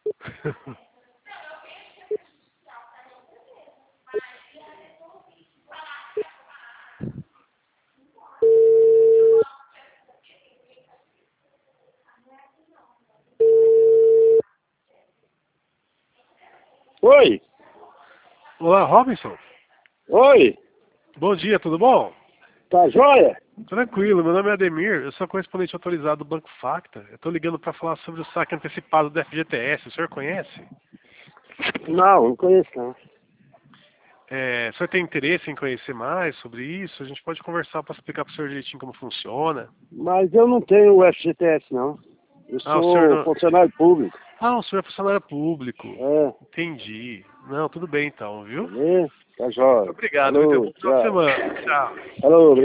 Oi, Olá, Robinson. oi, Bom dia, tudo bom? tá joia? Tranquilo, meu nome é Ademir, eu sou correspondente autorizado do Banco Facta. Eu estou ligando para falar sobre o saque antecipado do FGTS, o senhor conhece? Não conheço não. O senhor tem interesse em conhecer mais sobre isso? A gente pode conversar para explicar para o senhor direitinho como funciona. Mas eu não tenho o FGTS não. Eu O senhor sou não... funcionário público. O senhor é funcionário público. É, Entendi. Não, tudo bem então, viu? beleza? Tá joia. Obrigado, viu? Tenha um Falou, bom final de tchau. semana. Tchau. Falou.